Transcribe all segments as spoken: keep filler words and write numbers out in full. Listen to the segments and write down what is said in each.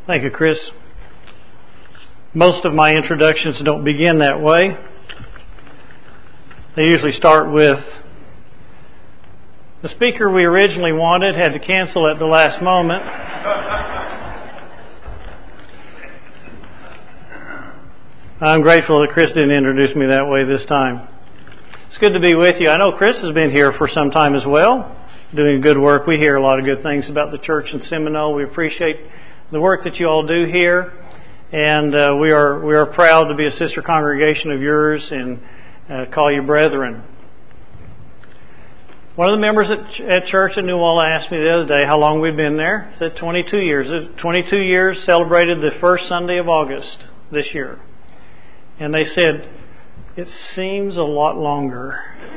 Thank you, Chris. Most of my introductions don't begin that way. They usually start with, the speaker we originally wanted had to cancel at the last moment. I'm grateful that Chris didn't introduce me that way this time. It's good to be with you. I know Chris has been here for some time as well, doing good work. We hear a lot of good things about the church in Seminole. We appreciate the work that you all do here, and uh, we are we are proud to be a sister congregation of yours and uh, call you brethren. One of the members at, at church in New Walla asked me the other day how long we'd been there. I said twenty-two years. twenty-two years, celebrated the first Sunday of August this year. And they said, it seems a lot longer.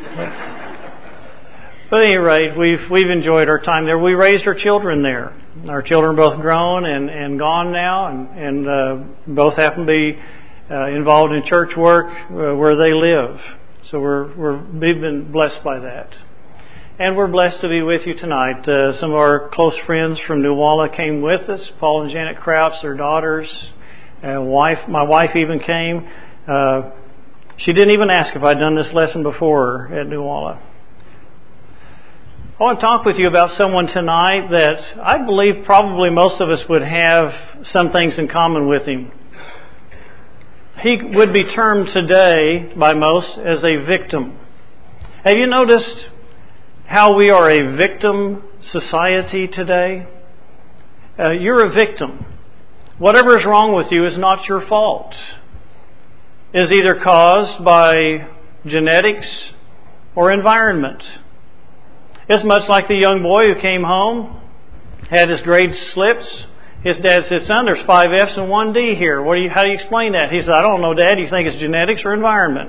But at any rate, we've we've enjoyed our time there. We raised our children there. Our children are both grown and, and gone now, and, and uh, both happen to be uh, involved in church work uh, where they live. So we're, we're we've been blessed by that. And we're blessed to be with you tonight. Uh, some of our close friends from New Walla came with us. Paul and Janet Crouch, their daughters, uh, wife. My wife even came. Uh, she didn't even ask if I'd done this lesson before at New Walla. I want to talk with you about someone tonight that I believe probably most of us would have some things in common with him. He would be termed today by most as a victim. Have you noticed how we are a victim society today? Uh, you're a victim. Whatever is wrong with you is not your fault. It is either caused by genetics or environment. It's much like the young boy who came home, had his grades slipped. His dad said, son, there's five F's and one D here. What do you, how do you explain that? He said, I don't know, Dad. Do you think it's genetics or environment?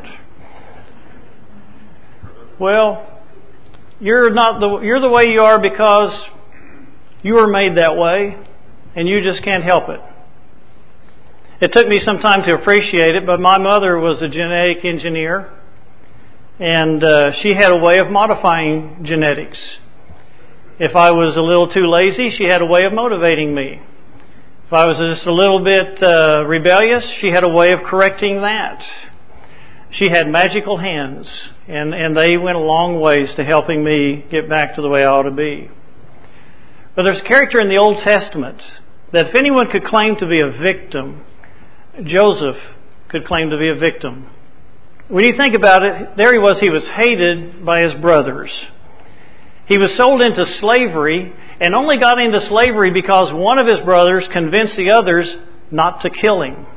Well, you're not the you're the way you are because you were made that way, and you just can't help it. It took me some time to appreciate it, but my mother was a genetic engineer. And uh, she had a way of modifying genetics. If I was a little too lazy, she had a way of motivating me. If I was just a little bit uh, rebellious, she had a way of correcting that. She had magical hands, and, and they went a long ways to helping me get back to the way I ought to be. But there's a character in the Old Testament that if anyone could claim to be a victim, Joseph could claim to be a victim. When you think about it, there he was, he was hated by his brothers. He was sold into slavery and only got into slavery because one of his brothers convinced the others not to kill him.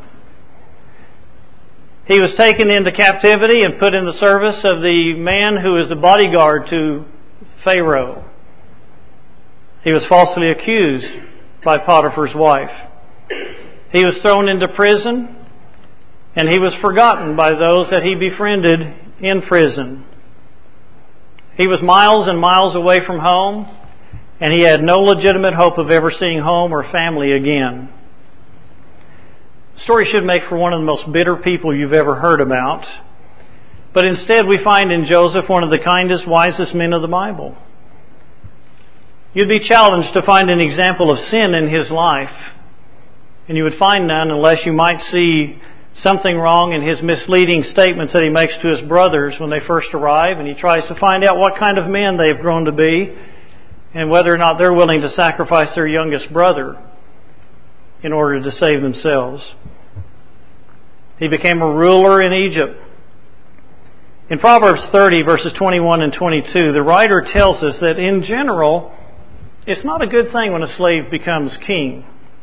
He was taken into captivity and put in the service of the man who was the bodyguard to Pharaoh. He was falsely accused by Potiphar's wife. He was thrown into prison. And he was forgotten by those that he befriended in prison. He was miles and miles away from home, and he had no legitimate hope of ever seeing home or family again. The story should make for one of the most bitter people you've ever heard about. But instead we find in Joseph one of the kindest, wisest men of the Bible. You'd be challenged to find an example of sin in his life, and you would find none unless you might see something wrong in his misleading statements that he makes to his brothers when they first arrive, and he tries to find out what kind of men they've grown to be and whether or not they're willing to sacrifice their youngest brother in order to save themselves. He became a ruler in Egypt. In Proverbs thirty, verses twenty-one and twenty-two, the writer tells us that in general, it's not a good thing when a slave becomes king.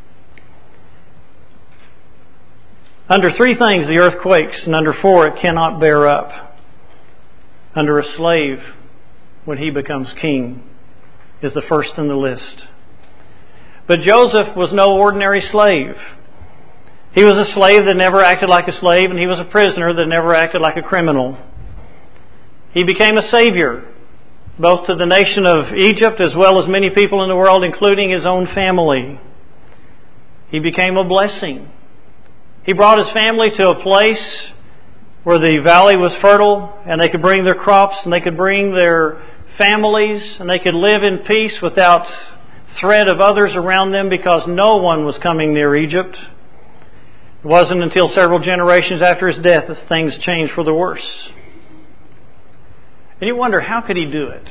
Under three things the earth quakes, and under four it cannot bear up. Under a slave, when he becomes king, is the first in the list. But Joseph was no ordinary slave. He was a slave that never acted like a slave, and he was a prisoner that never acted like a criminal. He became a savior, both to the nation of Egypt as well as many people in the world, including his own family. He became a blessing. He brought his family to a place where the valley was fertile and they could bring their crops and they could bring their families and they could live in peace without threat of others around them because no one was coming near Egypt. It wasn't until several generations after his death that things changed for the worse. And you wonder, how could he do it?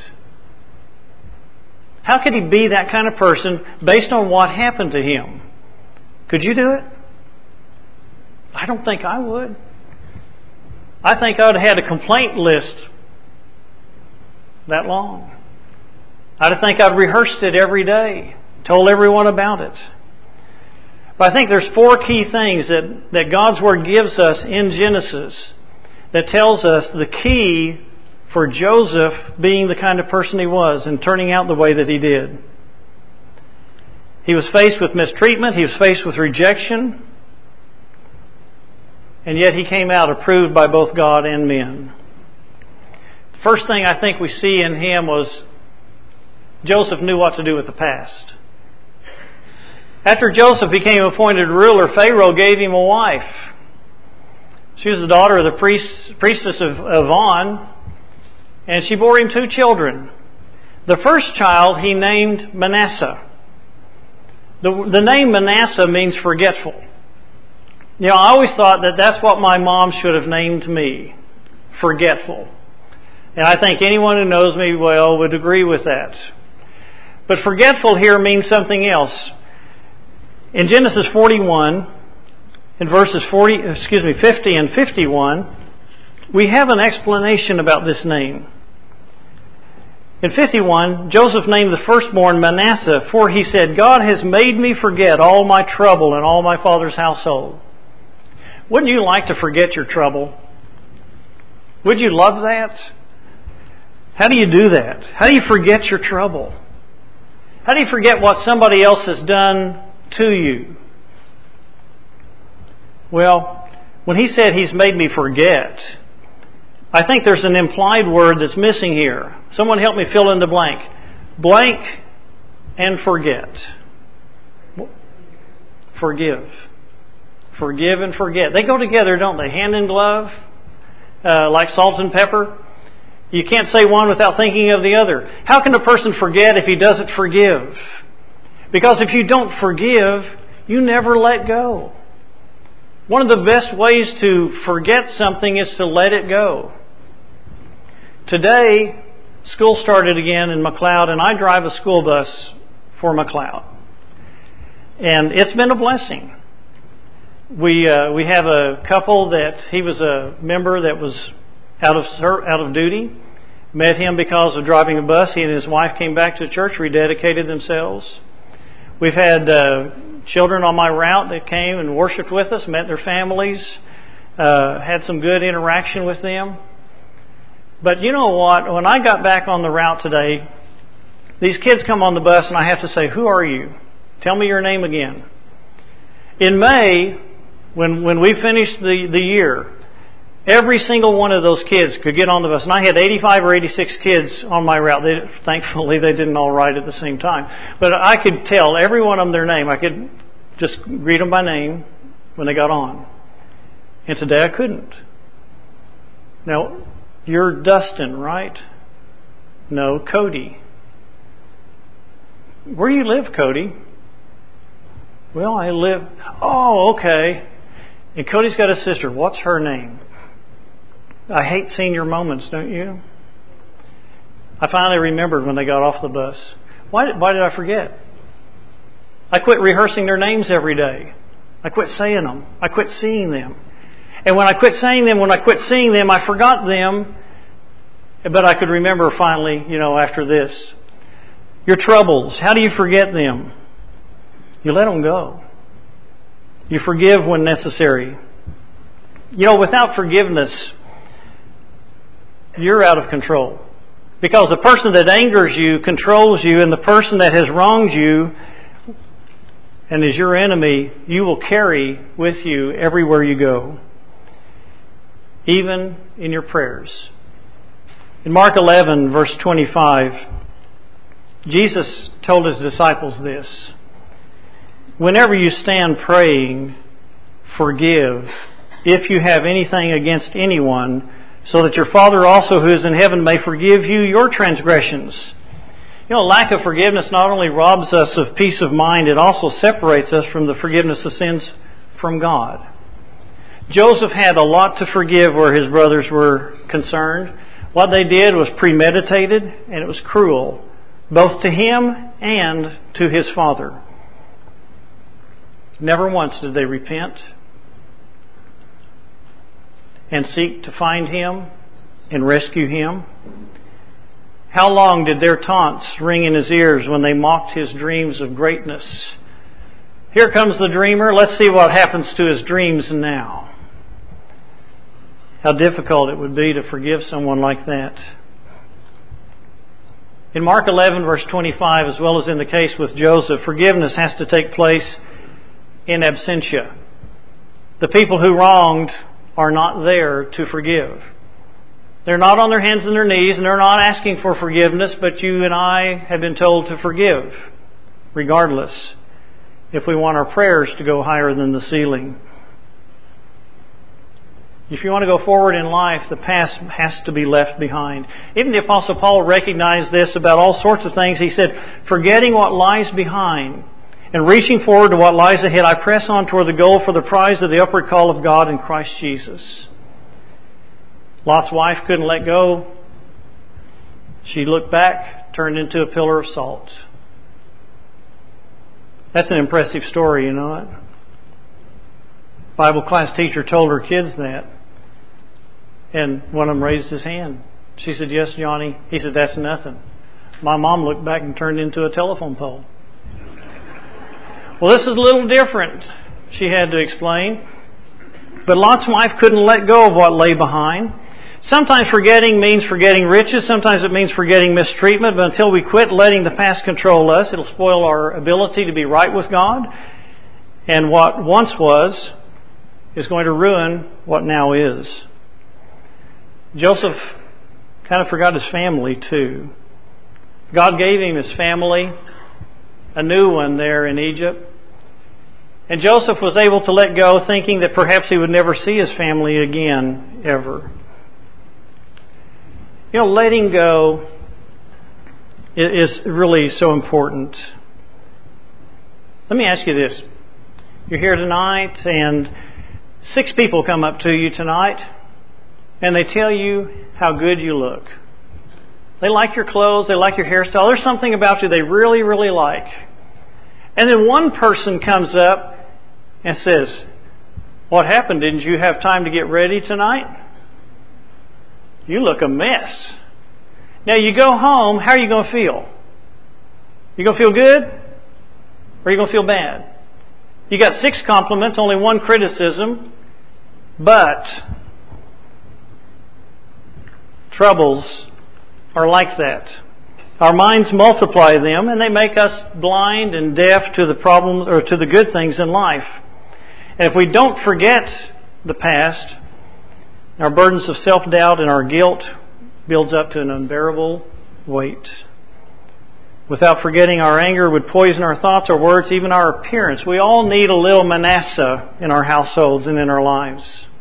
How could he be that kind of person based on what happened to him? Could you do it? I don't think I would. I think I would have had a complaint list that long. I think I'd rehearsed it every day, told everyone about it. But I think there's four key things that, that God's Word gives us in Genesis that tells us the key for Joseph being the kind of person he was and turning out the way that he did. He was faced with mistreatment. He was faced with rejection. And yet he came out approved by both God and men. The first thing I think we see in him was Joseph knew what to do with the past. After Joseph became appointed ruler, Pharaoh gave him a wife. She was the daughter of the priest, priestess of, of On, and she bore him two children. The first child he named Manasseh. The, the name Manasseh means forgetful. You know, I always thought that that's what my mom should have named me, forgetful. And I think anyone who knows me well would agree with that. But forgetful here means something else. In Genesis forty-one, in verses forty, excuse me, fifty and fifty-one, we have an explanation about this name. In fifty-one, Joseph named the firstborn Manasseh, for he said, God has made me forget all my trouble and all my father's household. Wouldn't you like to forget your trouble? Would you love that? How do you do that? How do you forget your trouble? How do you forget what somebody else has done to you? Well, when he said he's made me forget, I think there's an implied word that's missing here. Someone help me fill in the blank. Blank and forget. Forgive. Forgive and forget. They go together, don't they? Hand in glove, uh, like salt and pepper. You can't say one without thinking of the other. How can a person forget if he doesn't forgive? Because if you don't forgive, you never let go. One of the best ways to forget something is to let it go. Today, school started again in McLeod, and I drive a school bus for McLeod. And it's been a blessing. We uh, we have a couple that he was a member that was out of out of duty. Met him because of driving a bus. He and his wife came back to church, rededicated themselves. We've had uh, children on my route that came and worshiped with us, met their families, uh, had some good interaction with them. But you know what? When I got back on the route today, these kids come on the bus and I have to say, who are you? Tell me your name again. In May, when when we finished the, the year, every single one of those kids could get on the bus. And I had eighty-five or eighty-six kids on my route. They, thankfully, they didn't all ride at the same time. But I could tell every one of them their name. I could just greet them by name when they got on. And today I couldn't. Now, you're Dustin, right? No, Cody. Where do you live, Cody? Well, I live... Oh, okay. And Cody's got a sister. What's her name? I hate senior moments, don't you? I finally remembered when they got off the bus. Why did, why did I forget? I quit rehearsing their names every day. I quit saying them. I quit seeing them. And when I quit saying them, when I quit seeing them, I forgot them. But I could remember finally, you know, after this. Your troubles, how do you forget them? You let them go. You forgive when necessary. You know, without forgiveness, you're out of control. Because the person that angers you controls you, and the person that has wronged you and is your enemy, you will carry with you everywhere you go, even in your prayers. In Mark eleven, verse twenty-five, Jesus told His disciples this: whenever you stand praying, forgive if you have anything against anyone, so that your Father also who is in heaven may forgive you your transgressions. You know, lack of forgiveness not only robs us of peace of mind, it also separates us from the forgiveness of sins from God. Joseph had a lot to forgive where his brothers were concerned. What they did was premeditated, and it was cruel, both to him and to his father. Never once did they repent and seek to find him and rescue him. How long did their taunts ring in his ears when they mocked his dreams of greatness? Here comes the dreamer. Let's see what happens to his dreams now. How difficult it would be to forgive someone like that. In Mark eleven, verse twenty-five, as well as in the case with Joseph, forgiveness has to take place in absentia. The people who wronged are not there to forgive. They're not on their hands and their knees, and they're not asking for forgiveness, but you and I have been told to forgive, regardless, if we want our prayers to go higher than the ceiling. If you want to go forward in life, the past has to be left behind. Even the Apostle Paul recognized this about all sorts of things. He said, forgetting what lies behind and reaching forward to what lies ahead, I press on toward the goal for the prize of the upward call of God in Christ Jesus. Lot's wife couldn't let go. She looked back, turned into a pillar of salt. That's an impressive story, you know it. Bible class teacher told her kids that. And one of them raised his hand. She said, yes, Johnny. He said, that's nothing. My mom looked back and turned into a telephone pole. Well, this is a little different, she had to explain. But Lot's wife couldn't let go of what lay behind. Sometimes forgetting means forgetting riches. Sometimes it means forgetting mistreatment. But until we quit letting the past control us, it'll spoil our ability to be right with God. And what once was is going to ruin what now is. Joseph kind of forgot his family too. God gave him his family, a new one there in Egypt. And Joseph was able to let go, thinking that perhaps he would never see his family again, ever. You know, letting go is really so important. Let me ask you this. You're here tonight and six people come up to you tonight and they tell you how good you look. They like your clothes, they like your hairstyle. There's something about you they really, really like. And then one person comes up and says, what happened? Didn't you have time to get ready tonight? You look a mess. Now you go home, how are you going to feel? You going to feel good? Or are you going to feel bad? You got six compliments, only one criticism, but troubles are like that. Our minds multiply them and they make us blind and deaf to the problems or to the good things in life. And if we don't forget the past, our burdens of self-doubt and our guilt builds up to an unbearable weight. Without forgetting, our anger would poison our thoughts, our words, even our appearance. We all need a little Manasseh in our households and in our lives.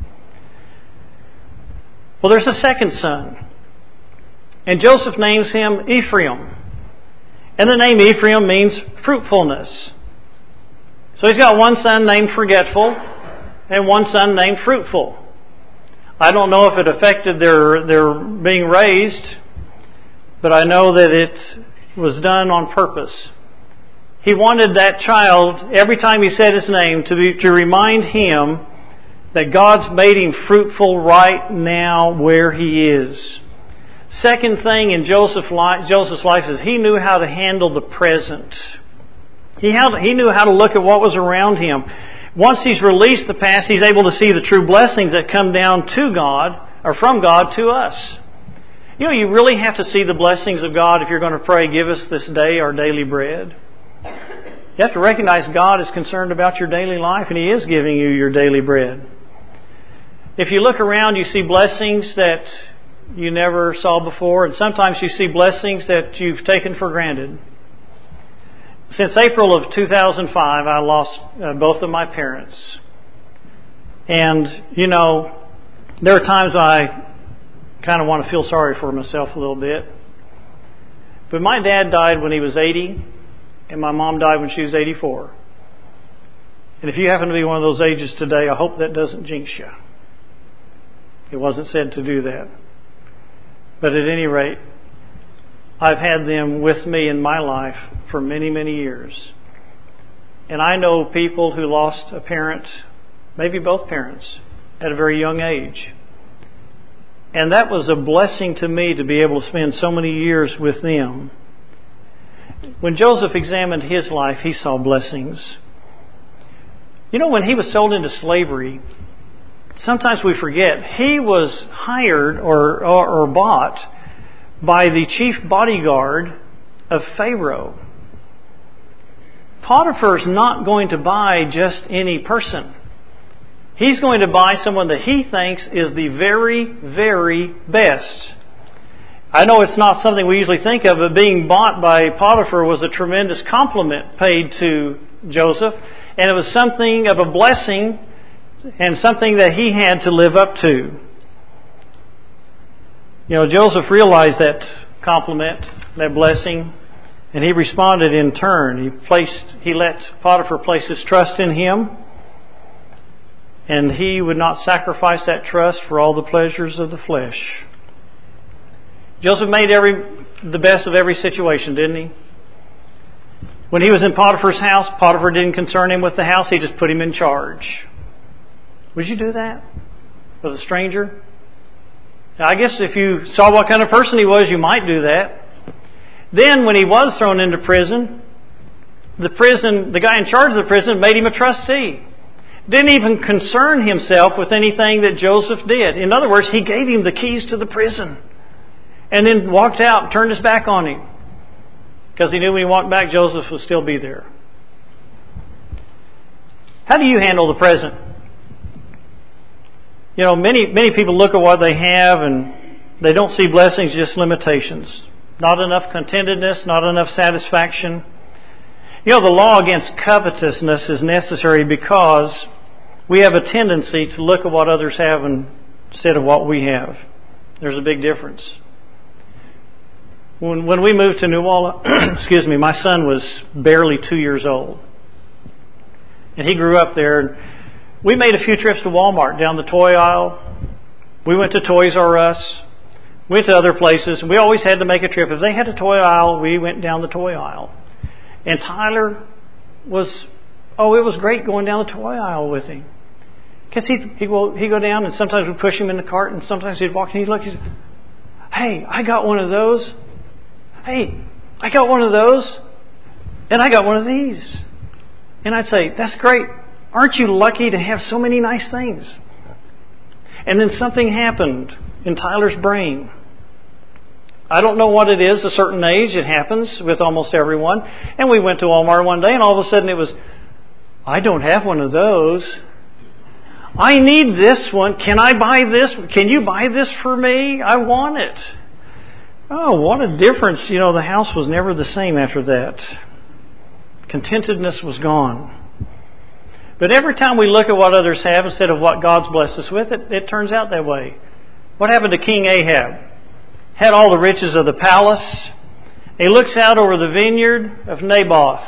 Well, there's a second son. And Joseph names him Ephraim. And the name Ephraim means fruitfulness. So he's got one son named Forgetful and one son named Fruitful. I don't know if it affected their, their being raised, but I know that it was done on purpose. He wanted that child, every time he said his name, to be, to remind him that God's made him fruitful right now where he is. Second thing in Joseph's life, Joseph's life is he knew how to handle the present. He, had, he knew how to look at what was around him. Once he's released the past, he's able to see the true blessings that come down to God, or from God to us. You know, you really have to see the blessings of God if you're going to pray, give us this day our daily bread. You have to recognize God is concerned about your daily life, and He is giving you your daily bread. If you look around, you see blessings that you never saw before, and sometimes you see blessings that you've taken for granted. Since April of two thousand five, I lost uh, both of my parents. And, you know, there are times I kind of want to feel sorry for myself a little bit. But my dad died when he was eighty, and my mom died when she was eighty-four. And if you happen to be one of those ages today, I hope that doesn't jinx you. It wasn't said to do that. But at any rate, I've had them with me in my life for many, many years. And I know people who lost a parent, maybe both parents, at a very young age. And that was a blessing to me to be able to spend so many years with them. When Joseph examined his life, he saw blessings. You know, when he was sold into slavery, sometimes we forget, he was hired or, or, or bought by the chief bodyguard of Pharaoh. Potiphar's not going to buy just any person. He's going to buy someone that he thinks is the very, very best. I know it's not something we usually think of, but being bought by Potiphar was a tremendous compliment paid to Joseph, and it was something of a blessing and something that he had to live up to. You know, Joseph realized that compliment, that blessing, and he responded in turn. He placed, he let Potiphar place his trust in him, and he would not sacrifice that trust for all the pleasures of the flesh. Joseph made every the best of every situation, didn't he? When he was in Potiphar's house, Potiphar didn't concern him with the house. He just put him in charge. Would you do that with a stranger? Now, I guess if you saw what kind of person he was, you might do that. Then when he was thrown into prison, the prison, the guy in charge of the prison made him a trustee. Didn't even concern himself with anything that Joseph did. In other words, he gave him the keys to the prison and then walked out and turned his back on him because he knew when he walked back, Joseph would still be there. How do you handle the present? You know, many many people look at what they have and they don't see blessings, just limitations. Not enough contentedness, not enough satisfaction. You know, the law against covetousness is necessary because we have a tendency to look at what others have instead of what we have. There's a big difference. When when we moved to New Orleans, excuse me, my son was barely two years old. And he grew up there. We made a few trips to Walmart, down the toy aisle. We went to Toys R Us. Went to other places. We always had to make a trip. If they had a toy aisle, we went down the toy aisle. And Tyler was, oh, it was great going down the toy aisle with him. Because he'd, he'd, go, he'd go down and sometimes we'd push him in the cart and sometimes he'd walk and he'd look and he'd say, hey, I got one of those. Hey, I got one of those. And I got one of these. And I'd say, that's great. Aren't you lucky to have so many nice things? And then something happened in Tyler's brain. I don't know what it is, a certain age, it happens with almost everyone. And we went to Walmart one day and all of a sudden it was, I don't have one of those. I need this one. Can I buy this? Can you buy this for me? I want it. Oh, what a difference. You know, the house was never the same after that. Contentedness was gone. But every time we look at what others have instead of what God's blessed us with, it, it turns out that way. What happened to King Ahab? Had all the riches of the palace. He looks out over the vineyard of Naboth.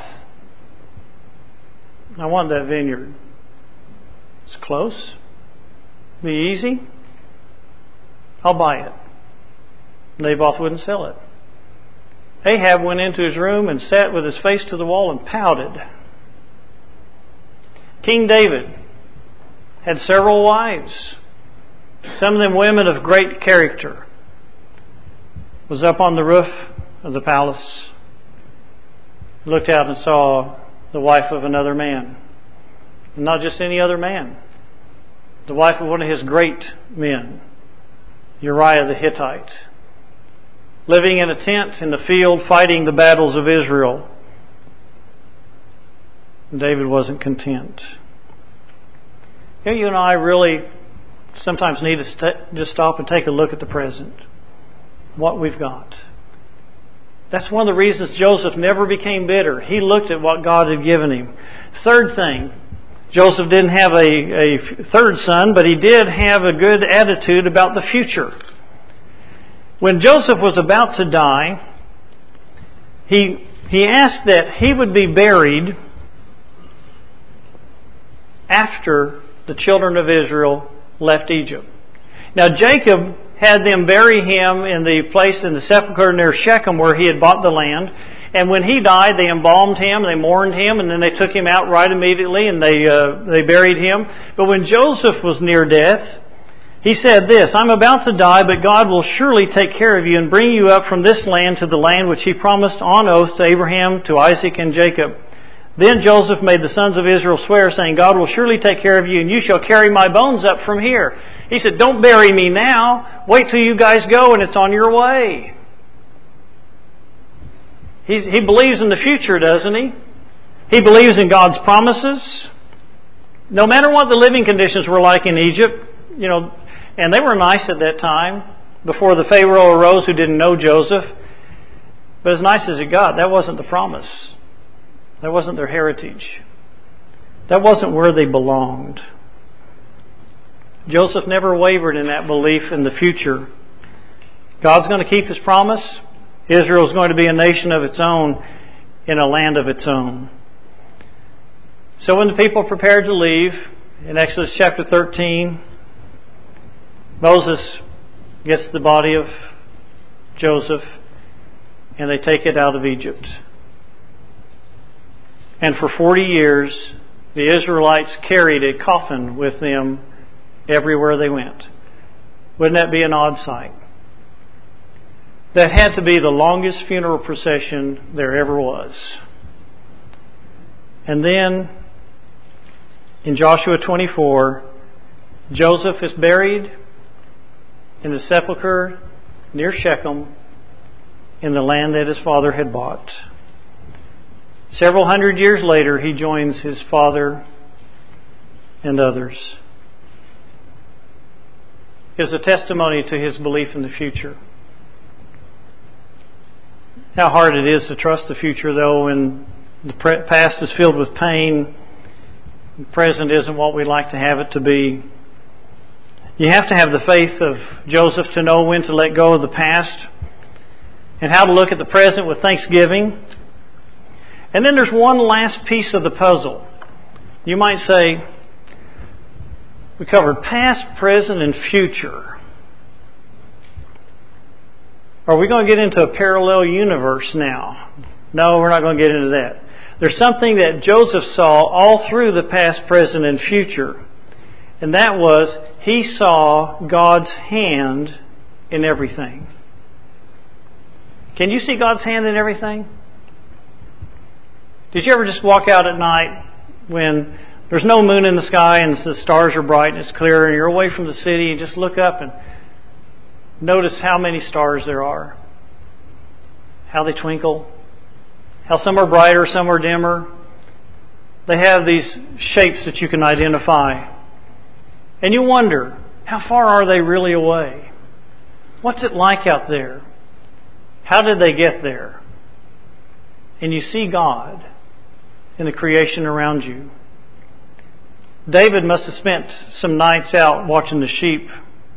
I want that vineyard. It's close. Be easy. I'll buy it. Naboth wouldn't sell it. Ahab went into his room and sat with his face to the wall and pouted. King David had several wives. Some of them women of great character. Was up on the roof of the palace. Looked out and saw the wife of another man. Not just any other man. The wife of one of his great men, Uriah the Hittite. Living in a tent in the field fighting the battles of Israel. David wasn't content. You know, you and I really sometimes need to st- just stop and take a look at the present. What we've got. That's one of the reasons Joseph never became bitter. He looked at what God had given him. Third thing, Joseph didn't have a, a third son, but he did have a good attitude about the future. When Joseph was about to die, he, he asked that he would be buried after the children of Israel left Egypt. Now Jacob had them bury him in the place in the sepulchre near Shechem where he had bought the land. And when he died, they embalmed him, they mourned him, and then they took him out right immediately and they uh, they buried him. But when Joseph was near death, he said this, I'm about to die, but God will surely take care of you and bring you up from this land to the land which He promised on oath to Abraham, to Isaac, and Jacob. Then Joseph made the sons of Israel swear, saying, God will surely take care of you, and you shall carry my bones up from here. He said, don't bury me now. Wait till you guys go and it's on your way. He's, he believes in the future, doesn't he? He believes in God's promises. No matter what the living conditions were like in Egypt, you know, and they were nice at that time, before the Pharaoh arose who didn't know Joseph. But as nice as it got, that wasn't the promise. That wasn't their heritage. That wasn't where they belonged. Joseph never wavered in that belief in the future. God's going to keep His promise. Israel is going to be a nation of its own in a land of its own. So when the people prepared to leave, in Exodus chapter thirteen, Moses gets the body of Joseph and they take it out of Egypt. And for forty years, the Israelites carried a coffin with them everywhere they went. Wouldn't that be an odd sight? That had to be the longest funeral procession there ever was. And then, in Joshua twenty-four, Joseph is buried in the sepulchre near Shechem in the land that his father had bought. Several hundred years later, he joins his father and others. It's a testimony to his belief in the future. How hard it is to trust the future, though, when the past is filled with pain, the present isn't what we like to have it to be. You have to have the faith of Joseph to know when to let go of the past and how to look at the present with thanksgiving. And then there's one last piece of the puzzle. You might say, we covered past, present, and future. Are we going to get into a parallel universe now? No, we're not going to get into that. There's something that Joseph saw all through the past, present, and future. And that was, he saw God's hand in everything. Can you see God's hand in everything? Did you ever just walk out at night when there's no moon in the sky and the stars are bright and it's clear and you're away from the city and just look up and notice how many stars there are, how they twinkle, how some are brighter, some are dimmer. They have these shapes that you can identify. And you wonder, how far are they really away? What's it like out there? How did they get there? And you see God in the creation around you. David must have spent some nights out watching the sheep.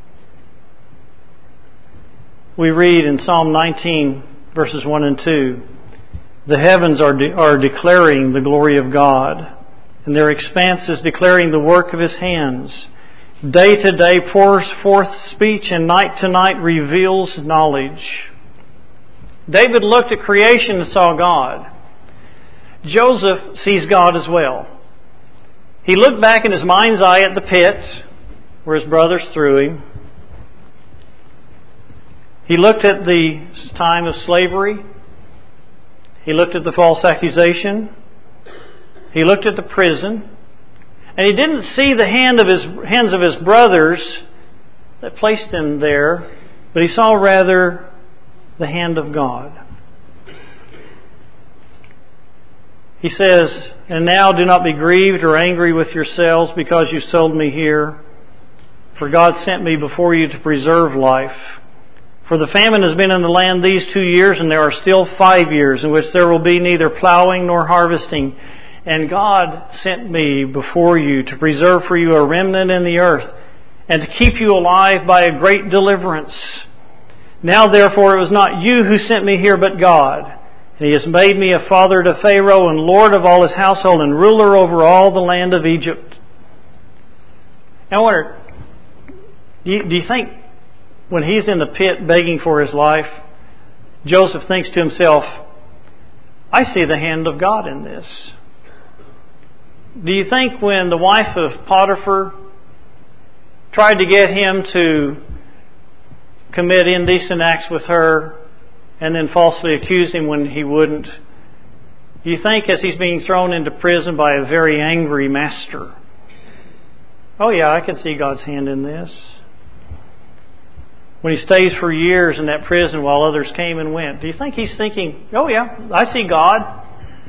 We read in Psalm nineteen, verses one and two, the heavens are, de- are declaring the glory of God, and their expanse is declaring the work of His hands. Day to day pours forth speech, and night to night reveals knowledge. David looked at creation and saw God. Joseph sees God as well. He looked back in his mind's eye at the pit where his brothers threw him. He looked at the time of slavery. He looked at the false accusation. He looked at the prison. And he didn't see the hand of his hands of his brothers that placed him there, but he saw rather the hand of God. He says, and now do not be grieved or angry with yourselves because you sold me here. For God sent me before you to preserve life. For the famine has been in the land these two years, and there are still five years in which there will be neither plowing nor harvesting. And God sent me before you to preserve for you a remnant in the earth, and to keep you alive by a great deliverance. Now therefore it was not you who sent me here, but God. And He has made me a father to Pharaoh and lord of all his household and ruler over all the land of Egypt. Now I wonder, do you, do you think when he's in the pit begging for his life, Joseph thinks to himself, I see the hand of God in this? Do you think when the wife of Potiphar tried to get him to commit indecent acts with her and then falsely accuse him when he wouldn't, do you think as he's being thrown into prison by a very angry master, oh yeah, I can see God's hand in this? When he stays for years in that prison while others came and went, do you think he's thinking, oh yeah, I see God?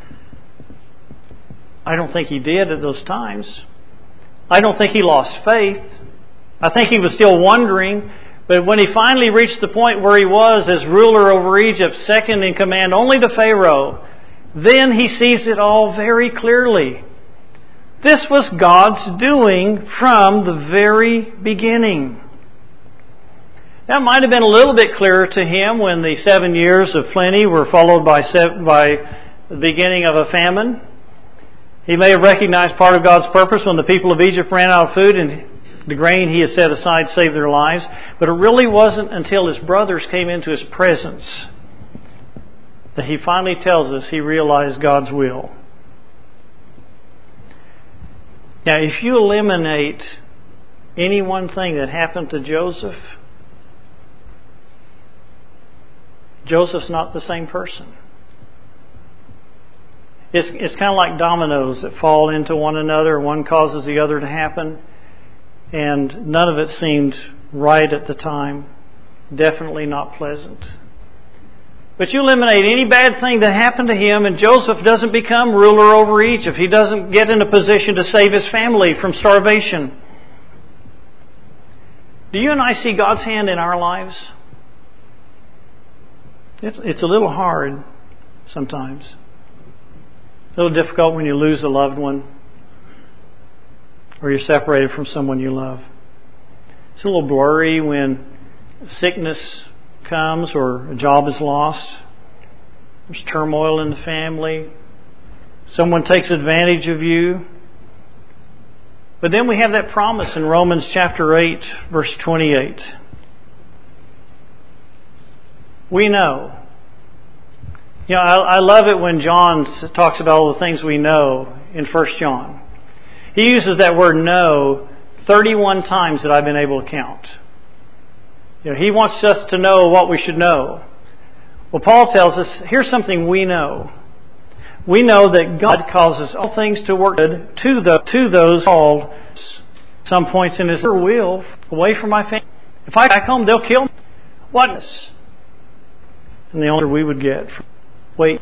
I don't think he did at those times. I don't think he lost faith. I think he was still wondering. But when he finally reached the point where he was as ruler over Egypt, second in command only to Pharaoh, then he sees it all very clearly. This was God's doing from the very beginning. That might have been a little bit clearer to him when the seven years of plenty were followed by, seven, by the beginning of a famine. He may have recognized part of God's purpose when the people of Egypt ran out of food and the grain He had set aside saved their lives. But it really wasn't until his brothers came into his presence that he finally tells us he realized God's will. Now, if you eliminate any one thing that happened to Joseph, Joseph's not the same person. It's, it's kind of like dominoes that fall into one another. One causes the other to happen. And none of it seemed right at the time. Definitely not pleasant. But you eliminate any bad thing that happened to him and Joseph doesn't become ruler over Egypt. He doesn't get in a position to save his family from starvation. Do you and I see God's hand in our lives? It's, it's a little hard sometimes. A little difficult when you lose a loved one or you're separated from someone you love. It's a little blurry when sickness comes or a job is lost. There's turmoil in the family. Someone takes advantage of you. But then we have that promise in Romans chapter eight, verse twenty-eight. We know. You know, I, I love it when John talks about all the things we know in First John. He uses that word know thirty-one times that I've been able to count. You know, he wants us to know what we should know. Well, Paul tells us, here's something we know. We know that God causes all things to work good to, the, to those called. Some points in His will, away from my family. If I go back home, they'll kill me. What? And the older we would get. Wait.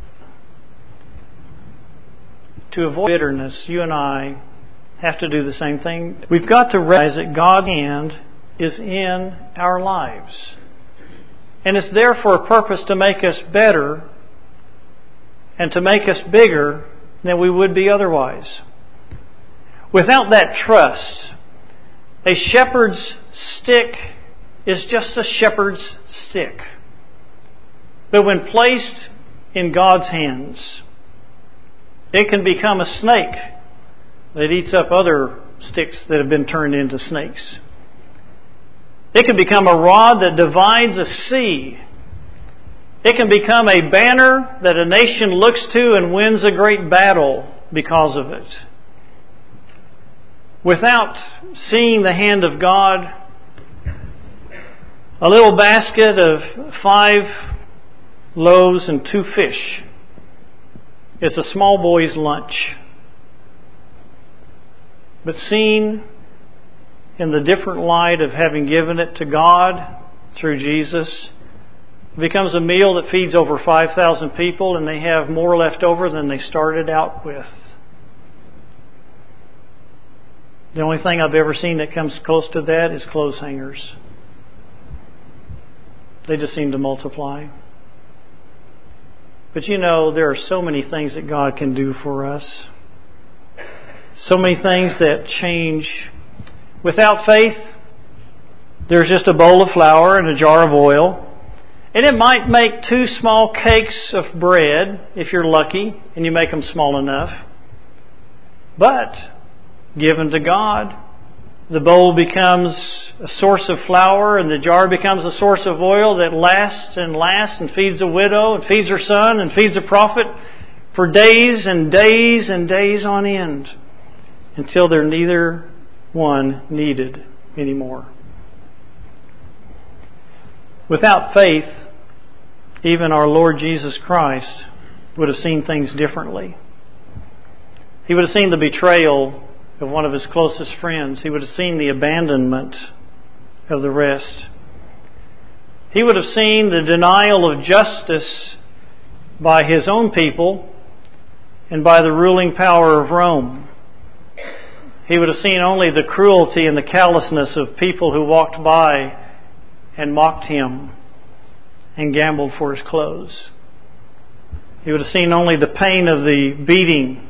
To avoid bitterness, you and I have to do the same thing. We've got to realize that God's hand is in our lives. And it's there for a purpose to make us better and to make us bigger than we would be otherwise. Without that trust, a shepherd's stick is just a shepherd's stick. But when placed in God's hands, it can become a snake that eats up other sticks that have been turned into snakes. It can become a rod that divides a sea. It can become a banner that a nation looks to and wins a great battle because of it. Without seeing the hand of God, a little basket of five loaves and two fish is a small boy's lunch. But seen in the different light of having given it to God through Jesus, it becomes a meal that feeds over five thousand people and they have more left over than they started out with. The only thing I've ever seen that comes close to that is clothes hangers. They just seem to multiply. But you know, there are so many things that God can do for us. So many things that change. Without faith, there's just a bowl of flour and a jar of oil. And it might make two small cakes of bread, if you're lucky, and you make them small enough. But, given to God, the bowl becomes a source of flour, and the jar becomes a source of oil that lasts and lasts and feeds a widow and feeds her son and feeds a prophet for days and days and days on end, until they're neither one needed anymore. Without faith, even our Lord Jesus Christ would have seen things differently. He would have seen the betrayal of one of His closest friends. He would have seen the abandonment of the rest. He would have seen the denial of justice by His own people and by the ruling power of Rome. He would have seen only the cruelty and the callousness of people who walked by and mocked Him and gambled for His clothes. He would have seen only the pain of the beating,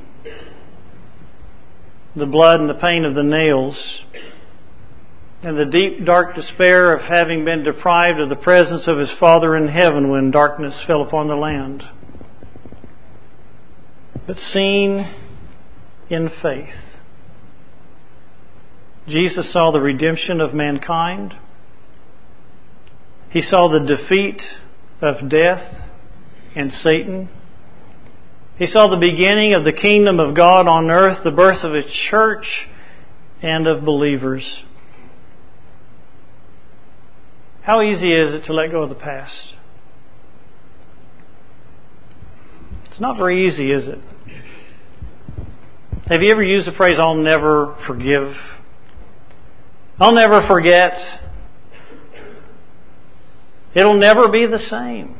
the blood and the pain of the nails, and the deep, dark despair of having been deprived of the presence of His Father in heaven when darkness fell upon the land. But seen in faith, Jesus saw the redemption of mankind. He saw the defeat of death and Satan. He saw the beginning of the kingdom of God on earth, the birth of its church and of believers. How easy is it to let go of the past? It's not very easy, is it? Have you ever used the phrase, "I'll never forgive"? I'll never forget. It'll never be the same.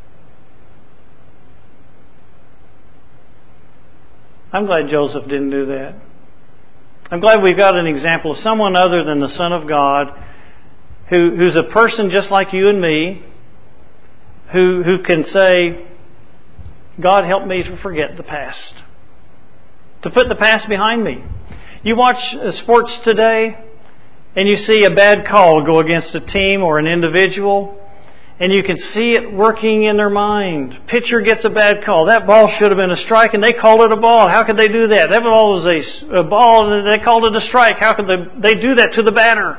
I'm glad Joseph didn't do that. I'm glad we've got an example of someone other than the Son of God, who, who's a person just like you and me, who, who can say, "God, help me to forget the past, to put the past behind me." You watch sports today, and you see a bad call go against a team or an individual, and you can see it working in their mind. Pitcher gets a bad call. That ball should have been a strike, and they called it a ball. How could they do that? That ball was a, a ball, and they called it a strike. How could they, they do that to the batter?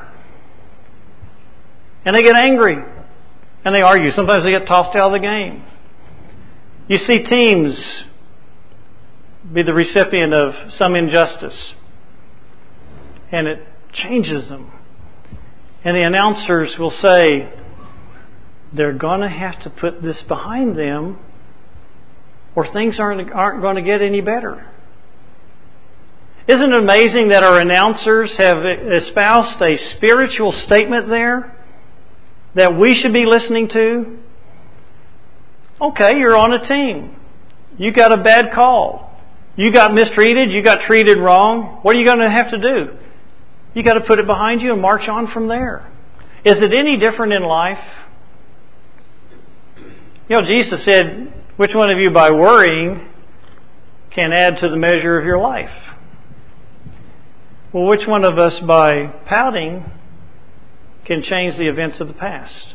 And they get angry, and they argue. Sometimes they get tossed out of the game. You see teams be the recipient of some injustice, and it changes them. And the announcers will say, they're going to have to put this behind them, or things aren't, aren't going to get any better. Isn't it amazing that our announcers have espoused a spiritual statement there that we should be listening to? Okay, you're on a team. You got a bad call. You got mistreated. You got treated wrong. What are you going to have to do? You got to put it behind you and march on from there. Is it any different in life? You know, Jesus said, "Which one of you by worrying can add to the measure of your life?" Well, which one of us by pouting can change the events of the past?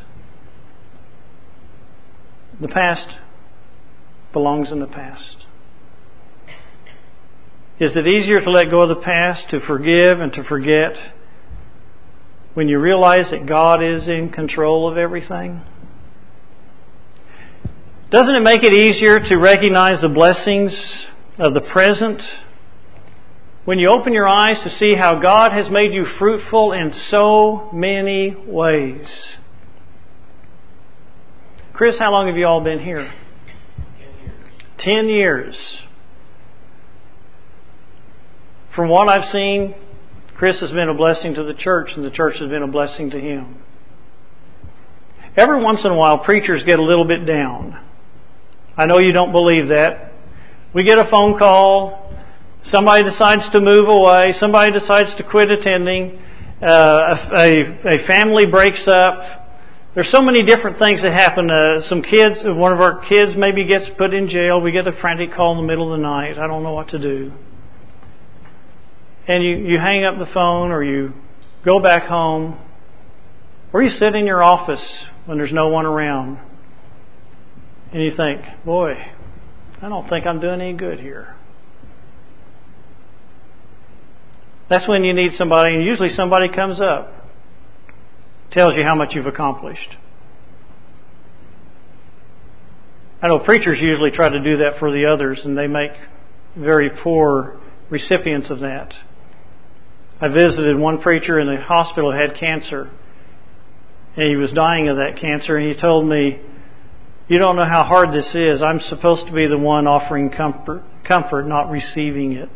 The past belongs in the past. Is it easier to let go of the past, to forgive and to forget, when you realize that God is in control of everything? Doesn't it make it easier to recognize the blessings of the present when you open your eyes to see how God has made you fruitful in so many ways? Chris, how long have you all been here? Ten years. Ten years. From what I've seen, Chris has been a blessing to the church, and the church has been a blessing to him. Every once in a while, preachers get a little bit down. I know you don't believe that. We get a phone call. Somebody decides to move away. Somebody decides to quit attending. Uh, a, a family breaks up. There's so many different things that happen. Uh, some kids, one of our kids maybe gets put in jail. We get a frantic call in the middle of the night. I don't know what to do. And you, you hang up the phone, or you go back home, or you sit in your office when there's no one around, and you think, boy, I don't think I'm doing any good here. That's when you need somebody, and usually somebody comes up, tells you how much you've accomplished. I know preachers usually try to do that for the others, and they make very poor recipients of that. I visited one preacher in the hospital who had cancer, and he was dying of that cancer, and he told me, you don't know how hard this is. I'm supposed to be the one offering comfort, comfort, not receiving it.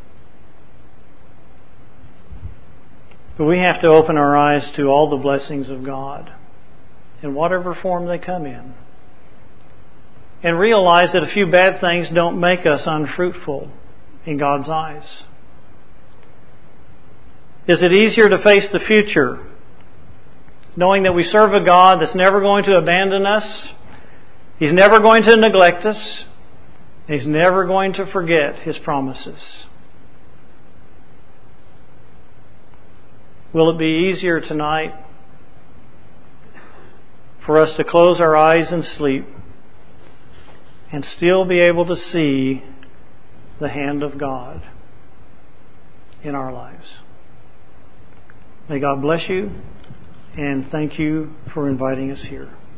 But we have to open our eyes to all the blessings of God, in whatever form they come in, and realize that a few bad things don't make us unfruitful in God's eyes. Is it easier to face the future, knowing that we serve a God that's never going to abandon us, He's never going to neglect us, and He's never going to forget His promises? Will it be easier tonight for us to close our eyes and sleep and still be able to see the hand of God in our lives? May God bless you, and thank you for inviting us here.